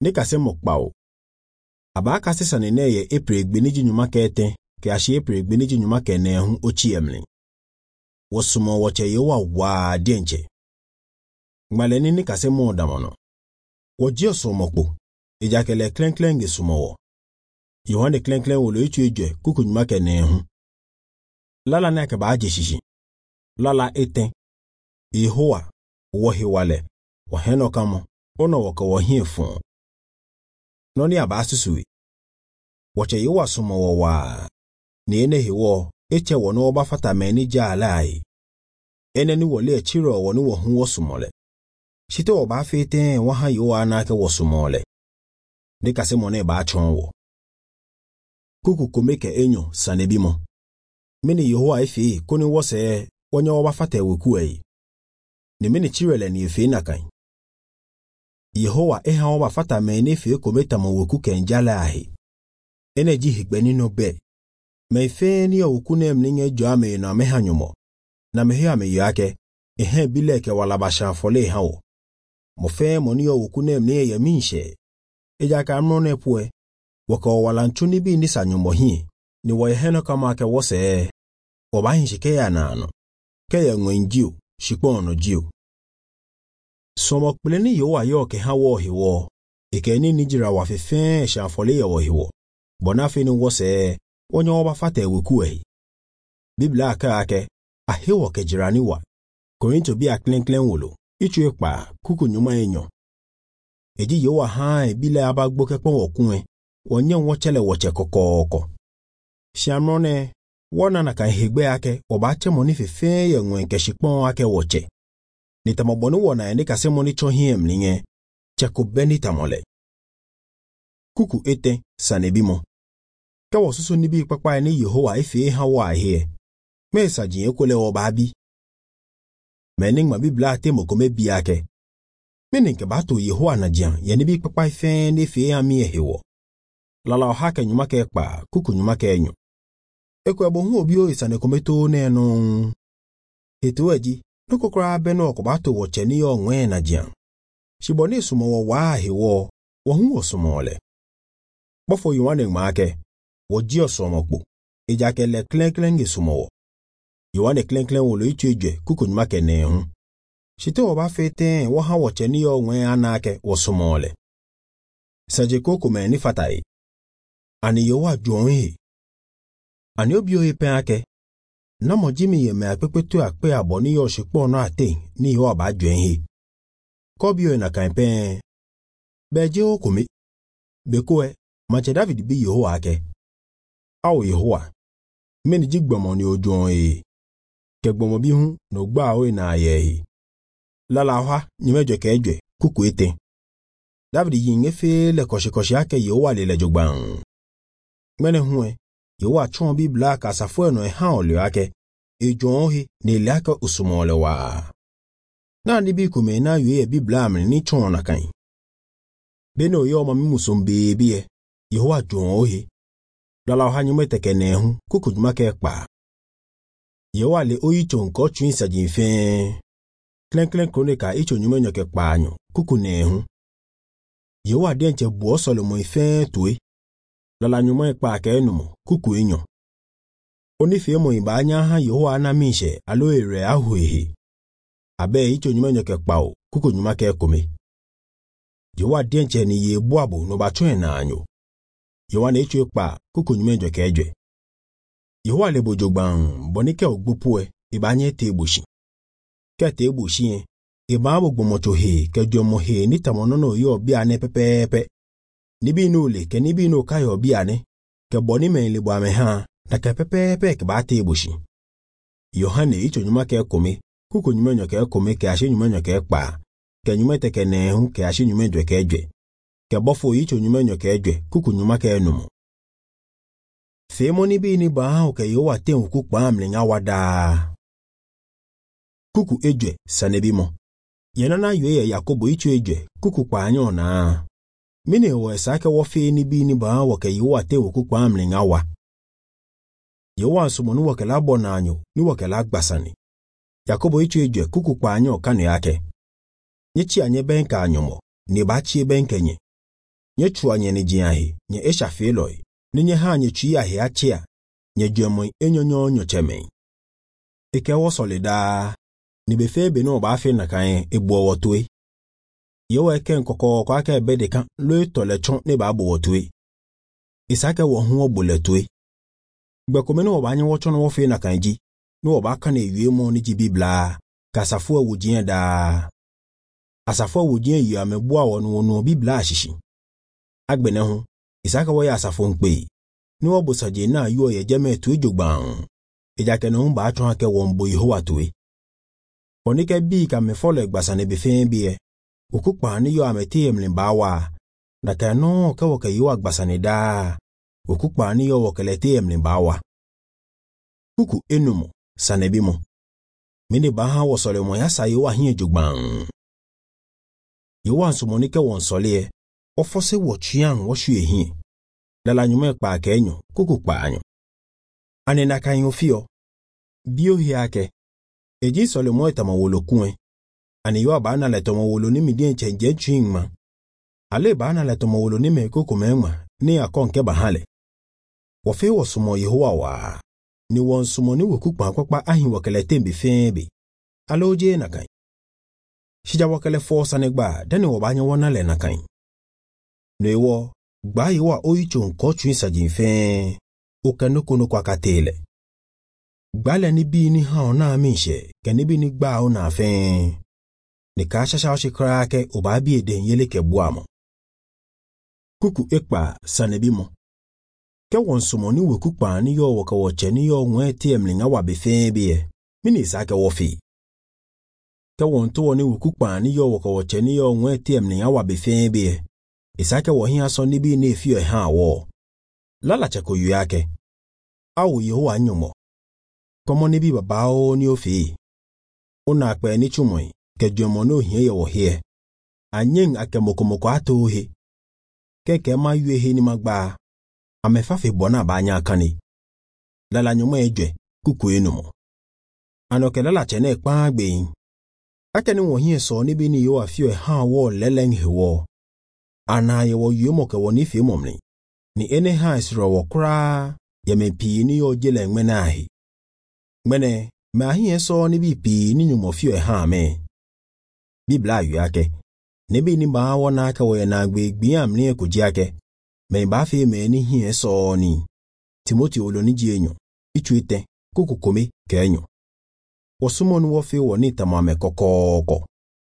Nika se mokpao. Abaka se sanene ye epre gbeniji nyuma kete ke ahye epre gbeniji nyuma kene hu ochiemle. Wosumo woche yewa wa dienche. Ngmaleni nika se mo damono. Wojio somokpo. Ejakele klenklenge sumowo. Yohane klenklen wolo ichu eje kuku nyuma kene hu. Lala neke ba aje shishi. Lala eten. Yehowa wohi wale. Waheno kamo. Ono waka wahie fun. Noni abasusuwi. Wache yewa sumowo wa. Ni ene hiwo. Eche wono oba fata meni jaalai. Ene ni wole chiro wonu wohu wosumole. Shito oba fete waha yewa anake wosumole. Nika se mone ba chonwo. Kuku komeke enyo sanebimo. Mini Yehowa efe koni wose wonya oba fata wekuei. Ni mini chirele ni efe nakai. Yehowa eha oba fata meni efe kometa mweku kenjala ahi. Ene jihigbe no be. Mefe ni oku ne mninge joame na mehanyomo. Na mehe ame yake ehe bileke wala basha fole hawo. Mofe moni oku ne mninge yaminshe. Ejaka amrone pue. Waka wala nchuni bi nisa nyomo hii. Ni wayeheno kama ke wose wabahinshike ya nano. Kaya ngwenjiu, shikpono jiu. Somokpileni yowa yoke hawo hiwo. Ikeni nijira wafefe shanfole ya hiwo. Bonafe ni wose onye oba fata wekuei. Biblia ake ahewo ke jirani wa. Korinto bi aklenklen wolo. Ichu ekpa kuku nyuma enyo. Eji yowa hai bile abagboke pon wokunwe. Wonye wochele woche kokoko. Shamrone wona na kan hegbe ake obache moni fefe ye nwenke shikpon ake woche. Nitamobonu wona ende se moni chohie mlinge cheko benita mole. Kuku ete sanebimo. Ka wosusu nibi kpakpa ni Yehowa efe ha wa hie. Mesa jin ekole obabi. Mening ma Biblia temo kome bi ake. Mening ke bato Yehowa na jian ye nibi kpakpa efe ni fe ha mi ehewo. Lala ohake nyuma ke ekpa kuku nyuma ke enyo. Ekwe bohu obio isane kometo neno. Etu eji nokokra beno okobato woche ni yo nwe na jian. Shibone sumo wa hewo wohu osumole. Bofo yuane ngmaake wojio somokpo. Ejakele klenklenge sumo. Yuane klenklen wolo ichu eje kuku nyuma ke nehu. Shito oba fete waha woche ni yo nwe anake wosumole. Saje koko meni fatai. Ani yowa juonhi. Ani obio epe ake. Namo jimi ye me akpepetu akpe aboni yo shikpo no ate ni yo aba juonhi. Kobio na kampe. Beje okumi. Bekoe mache David bi Yehowa ake. Awo Yehowa. Meni jigbomo ni ojuonhi. Kegbomo bi hu no gba o na ayehi. Lala ha nyimejo keje kuku ete. David yingefe le koshikoshi ake Yehowa le jogban. Mene huwe, Yehowa chon Biblia ka safo no ha ole ake, ejonhi ni laka usumole wa. Na ni bi kume na yue Biblia amni ni chon na kan. Beno yo mami musombe biye, Yehowa jonhi. Lala ha nyumete kene hu, kuku nyuma ke ekpa. Yehowa le oyi chon ko chun sa jinfe. Klenklen kronika icho nyume nyoke ekpa anyo, kuku ne hu. Yehowa denche buo Solomon ife tuwe. Lala nyuma ekpa ke enumo, kuku enyo. Onife mo iba anya ha Yehowa na mishe alo ere ahuehe. Abe icho nyuma nyoke ekpa kuku nyuma ke ekome. Yehowa denche ni ye buabo no bachwe na anyo. Yehowa na icho ekpa kuku nyuma nyoke eje. Yehowa le bojogban bonike ogbupue iba anya te egboshi. Ke te egboshi iba abogbomochohe ke jomohe ni tamonono yo bia ne pepepe. Nibi nule ke nibi no kayo biane ke boni men libo ame ha na ke pepepe ke ba te egboshi. Yohane icho nyuma ke ekome kuku nyuma nyoke ekome ke ashe nyuma nyoke ekpa ke nyuma te ke nehu ke ashe nyuma nyoke eje ke bofo icho nyuma nyoke eje kuku nyuma ke enumo. Femo nibi ni ba ha ke Yehowa te kuku pa amlinga wada. Kuku eje sanebimo. Yenana yue Yakobo icho eje kuku pa anyo na. Mine wo esake wo fe ni bi ni ba wo ke Yehowa te kuku pa amlinga wa. Yehowa sumo nu wo ke labo na anyo ni wo ke lagbasani. Yakobo icho eje kuku pa anyo kanu yake. Nyichi anye benka anyomo ni ba chi benkenye. nye chua nye ni jiahi nye esha feloi ninye ha nye chi ahi achia nye jemo enyonyo nyocheme ike wo solida ni befebe no ba fe na kan egbo wotwe yewe ken nkoko kwa ka ebe deka lo tolechon ne ba bo wotwe isake wo hu obuletwe gbekome no ba nya wo chon wo fe na kan ji no ba ka na ewie mo ni ji bibla kasafo awujien da asafo awujien yi amebo a wono no bibla ashishi agbene ho isaka wo ya asafo npe ni wo bosaje na yo ye jeme to ejogban ejake no ba atun ake wo mbo Yehowa towe onike bi ka me folo egbasa ne befen bi okupa ni yo amete emlin bawa na ka no ka wo ka yo agbasa ne da okupa ni yo wo kelete emlin bawa kuku enumo sanebimo mini ba ha wo sole mo ya sa yo ahin ejogban yo wan so monike won sole ofose wo twian wo hwe ehin lala nyume pa ka enyo kuku pa anyo ane na kan yo fio bio hiake eji sole mo etama wolo kun ane yo ba na letoma wolo ni midien chenje twinma ale ba na letoma wolo ni me koko menma ni akonke bahale wo fe wo sumo Yehowa wa ni won sumo ni wokupa akwa ahin wokelete mbi febe aloje na kan shija wokele force ne gba dani wo ba nya wona le na kan no ewo gba Yehowa oyicho nko twin sajin fe o kanoko no kwa katele gbale ni bi ni ha ona minse keni bi ni gba o na fe ni ka shasha o shikra ke o ba bi eden yele ke buamo kuku ekpa sanebimo ke won sumo ni wokupa ni yo woka woche ni yo nwe tiemlinga wa befe bi mini sake wo fi ke won to ni wokupa ni yo woka woche ni yo nwe tiemlinga wa befe bi isake wo hin aso ni bi na efi ha wo lala cheko yu yake awu Yehowa nyomo komo ni bi baba o ni ofi una pe ni chumoi ke jomo no hie ye wo hie anyen akemokomoko ato he keke ma yu he ni magba amefafe bona ba anya akani lala nyomo ejwe kuku enumo anoke lala chene pa agbe akeni wo hie so ni bi ni yo afio ha wo lelen hewo ana ye wo yumo ke woni fi momni ni ene ha isro wo kra ye mepi ni yo jele ngmena ahi ngmene ma hie so ni bi pi ni nyumo fio ha me bibla yu yake ne bi ni ba wona aka wo na agbe gbiam ni ekoji ake me ba fe me ni hie so ni Timothy oloni ji enyo ichuite kuku komi ke enyo wosumo nu wo fe wo ni tamame kokoko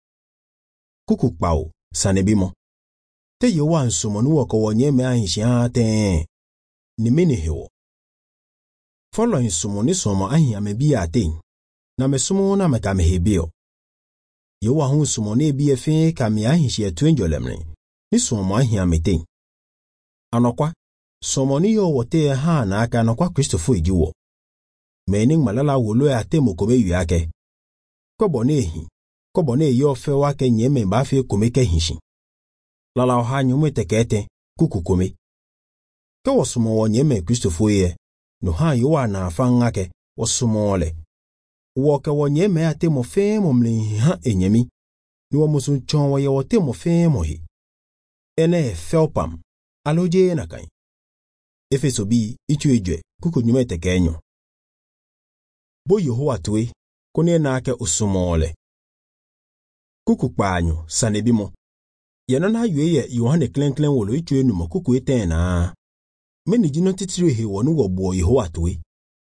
kuku pao sanebimo te Yehowa nsumo nu wo ko wonye me ahinshi ate ni mini hewo follow nsumo ni somo ahin amebi ate na mesumo na meka mehebio Yehowa hu nsumo ne bi efe ka me ahinshi etwenjolemne ni somo ahin amete anokwa somo ni yo wote ha na aka anokwa Kristofo ejiwo mening malala wolo ate mokobe yu yake kobo ne yo fe wake nyeme ba fe komeke hinshi lala ha nyume tekete kuku kome ke wosumo wo nyeme Kristofo ye no ha Yehowa na afanga ke wosumo le wo ke wo nyeme ate mo fe momle ha enyemi ni wo musun chon wo ye wote mo fe mo hi ene felpam aloje na kan Efeso bi ichu ejwe kuku nyume tekenyo bo Yehowa tuwe kone na ake usumole kuku kpanyo sanebimo yana na yueye Yohane klenklen wolo ichu enumo kuku etena meni jino titiri he wonu wo bo Yehowa tuwe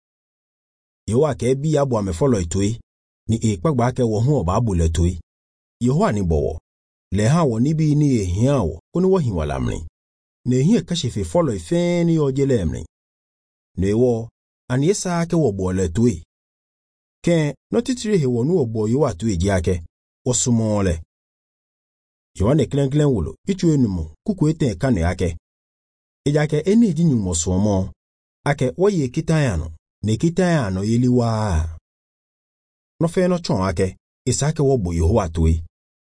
Yehowa ke bi abo amefolo ituwe ni ekpagba ake wo hu oba abule tuwe Yehowa ni bowo le ha woni bi ni ehia wo kone wo hin walamni ne hie kashefe follow ife ni ojelemni ne wo ani esa ake wo bo le tuwe ke no titiri he wonu wo bo Yehowa tuwe ji ake osumole Yohane klenklen wolo ichu enumo kuku eten kane ake ejake eni ji nyumo somo ake woye kitayano ne kitayano yeliwa no fe no chon ake isake wo bo Yehowa tuwe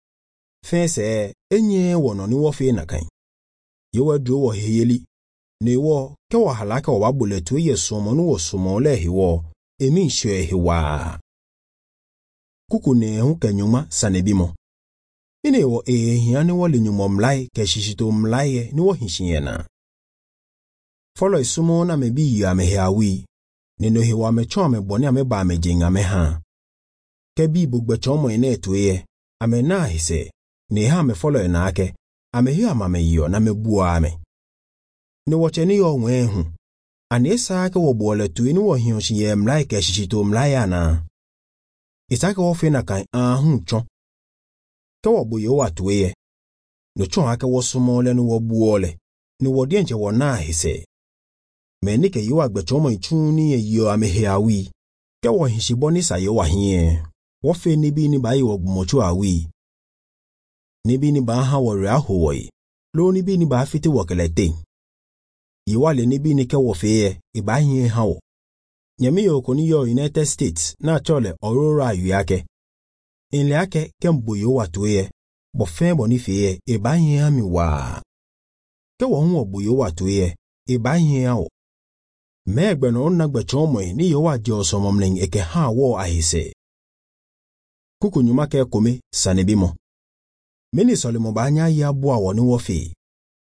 fense enye wono ni wo fe na kan Yehowa dro wo heyeli ne wo ke wo halaka wo babule tuwe ye somo no wo somo le hewo emi hwe hewa kuku ne hu kanyuma sanebimo Mine wo hia ne wo lenyumom lai ke shishito mlaye ni wo hinshiena. Follow isumo na mebi ya mehawi. Nino hiwa mecho ameboni ameba amejenga meha. Kebi bugbecho mo ine etuye. Amena hise. Ni ha me follow na ake. Amehi amameyo na mebua ame. Ni wocheni yo nwehu. Anesa ake wo bole tuye ni wo hinshiye mlaye ke shishito mlaye na. Isake wo fena kan chon. Ke wo buyo watuye. No chon ake wo sumole ni wo buole. Ni wo dienche wo na hise. Menike yo agbecho mo ituni ye yo amehawi. Ke wo hinshiboni sa yo wahie. Wo fe nibi ni ba yo gmochu awi. Nibi ni ba ha wo ria hoyi. Lo nibi ni ba fiti wo kelete. Yiwale nibi ni ke wo fe iba hie ha wo. Nyami yo koni yo United States na chole Aurora yake. Inle ake kembo yo watuye. Bo fe boni fe iba hie ha mi wa. Ke wo hu obo yo watuye iba hie ha wo. Megbe no nagbecho mo ni yo wa je osomomlen eke ha wo ahise. Kuku nyuma ke kome sanebimo. Meni solimo ba anya ya bo awo ni wo fe.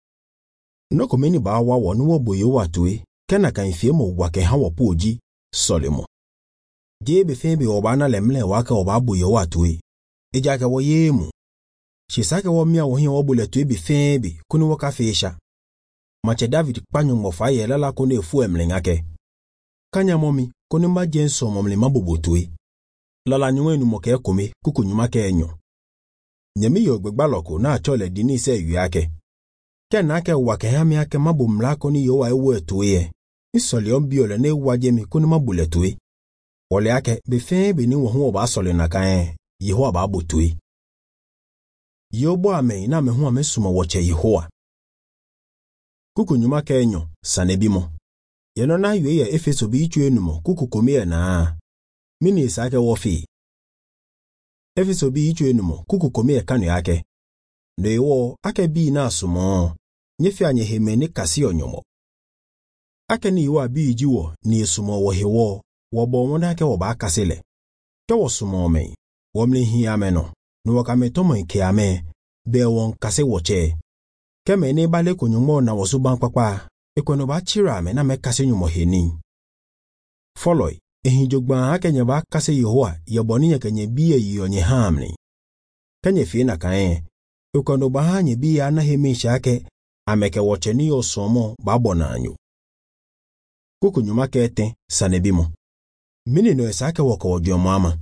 No ko meni ba wa wo ni wo boyo watue kena kan fie mo wa ke ha wo poji solimo. Je be fe be oba na lemle wa ka oba boyo watue. Eja ke wo yemu. Shisake wo mia wo hin wo buletu be fe be kuni wo ka feisha. Mache David kpanyo mofa ye lala kone efu emlengake. Kanya momi kone majenso momle mabobotue. Lala nywe numoke kome kuku nyuma ke enyo. Nyemi yo gbegbaloko na achole dini se yake. Ken ake wake hami ake mabumla kone yo wa ewe tuye. Isoli ombiole ne wajemi kone mabuletue. Wole ake befe bini wohu oba soli na kae Yehowa ba botue. Yobo ame na mehu amesuma woche Yehowa. Kuku nyuma ke enyo sanebimo. Yeno na yue ye Efeso bi ichu enumo kuku komie na. Mini isake wofi. Efeso bi ichu enumo kuku komie kanu yake. No ewo ake bi na asumo. Nyefi anye heme ni kasi onyomo. Ake ni iwa bi ijiwo ni esumo wo hewo. Wobo mwona ake woba akasile. Ke wo sumo me. Womle hi ameno. Nuwakame tomo ike ame. Be won kase woche. Keme ni bale kunyumo na wosuban papa. Ekweno ba chira ame na me kase nyumo heni. Follow. Jogban ake nyeba kase Yehowa yaboni ya kenye biye yonye hamni. Kenye fina kae. Ekweno ba hanye biye anahemisha ake. Ameke wocheni yo somo babona anyu. Kuku nyuma kete sanebimo. Mini no esake wako wadio mama.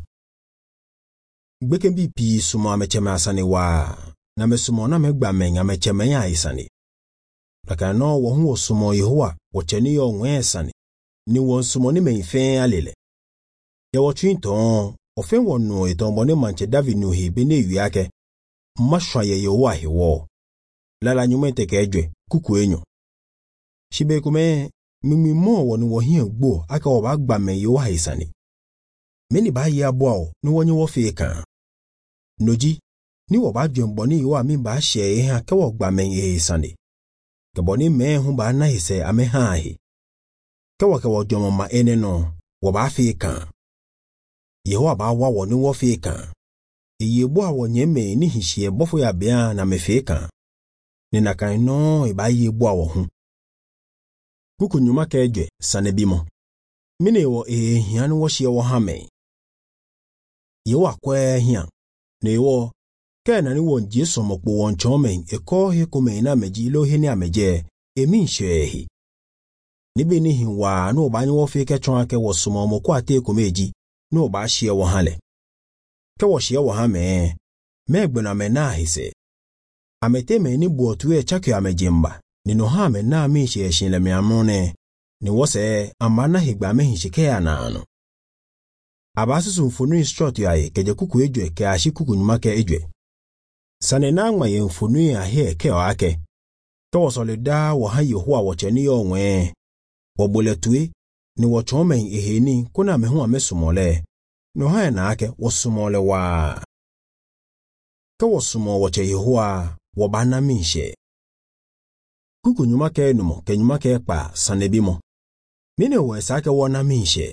Gbeke mbi pi sumo amecheme asane wa. Na mesumo na megba menga amecheme ya isane. Laka no wahu osumo Yehowa wocheni yo ngwesane. Ni wonsumo ni meife alele. Ya wachinto, ofen wonu itombone manche David nuhi bene yake. Mashwa ye Yehowa hewo. Lala nyumete kejwe, kuku enyo. Shibe kume, mimi mo wonu wohi gbo aka wabagba me Yehowa isane. Meni ba ya boao, ni wonyi wofeka. Noji, ni wabagwe mboni Yehowa mi ba shie eha ke wogba me isane. Keboni me hu ba na hise ame hahi. Ke wojomo ma ene no, waba feka. Yehowa ba wa woni wofeka. Iyebo a wonyeme ni hishie bofo ya bia na mefeka. Ni nakan no iba yebo a wo hu. Kuku nyuma kejwe sanebimo. Mine wo hian wo hie wo hame. Yehowa kwa hian. Ne wo kena ni won Jesu mokpo won chomen eko he kome na meji lo he ni ameje emi shehi. Nibi ni hinwa no ba nyi wo feke chon ake wo sumo mo kwa te komeji no ba hie wo hale. Ke wo hie wo hame megbe na me na hise. Amete me ni buotu e chakyo amejimba. Ni no hame na mi hie shinle me amone. Ni wo se amana higba me hishike ya na ano. Abasusu mfunu instruct yae keje kuku ejwe ke ashi kuku nyuma ke ejwe. Sane na ngwa ye mfunu ya he ke o ake. Ke wo solida wo ha Yehowa wocheni yo nwe. Wo buletue ni wo chomen eheni kuna mehu amesumole. No ha na ake wo sumole wa. Ke wo sumo woche Yehowa wo bana minshe. Kuku nyuma ke enumo ke nyuma ke pa sanebimo. Mine wo esake wo na minshe.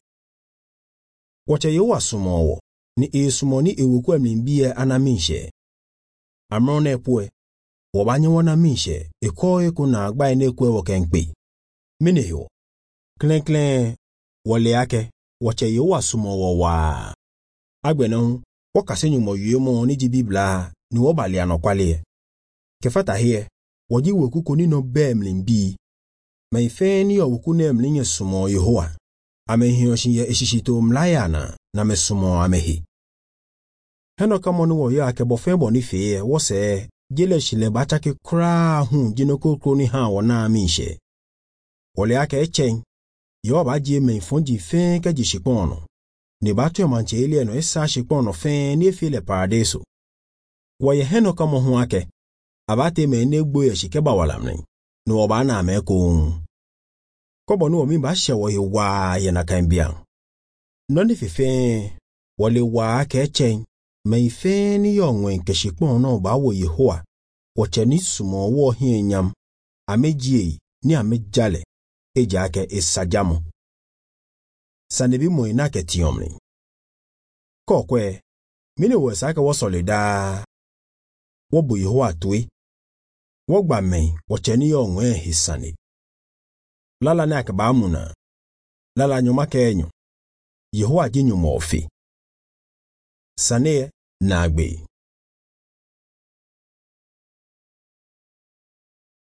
Woche Yehowa sumo wo. Ni sumo ni ewuku emlimbie anaminshe. amrone pue wobanye wona mishe eko eko na agba enekwe wokenkpe minehio klenklen wole ake woche yowa sumo wowa agbenon wokase nyumo yemo ni ji bibla ni wobali anokwale kefata hie woji wokuko ni no bemlimbi maife ni owoku nem linye sumo Yehowa amehio shinye eshishito mlayana na mesumo amehi Henoka monu wo yo ake bofembo ni fe wose jele shile batake kra hu jinoko ni ha wona mishe wole ake echen yo ba ji me fonji fe ka ji shipono ni batu manche ile no esa shipono fe ni file paradiso wo ye henoka mo hu ake abate me ne gbo ye shike ba walamni no oba na ameko kobo no mi ba she wo ye wa ye na kan bia no ni fefe wole wa ake echen meife ni yonwe nke shikpon no ba wo Yehowa woche ni sumo wo hinyam amejie ni amejale eja ake esajamo sanebi mo ina ke tiomni kokwe mini wo saka wo solida wo bu Yehowa tuwe wo gba men woche ni yonwe hisane lala na ke ba muna lala nyoma ke enyo Yehowa jinyu mo ofi Sane Nagbe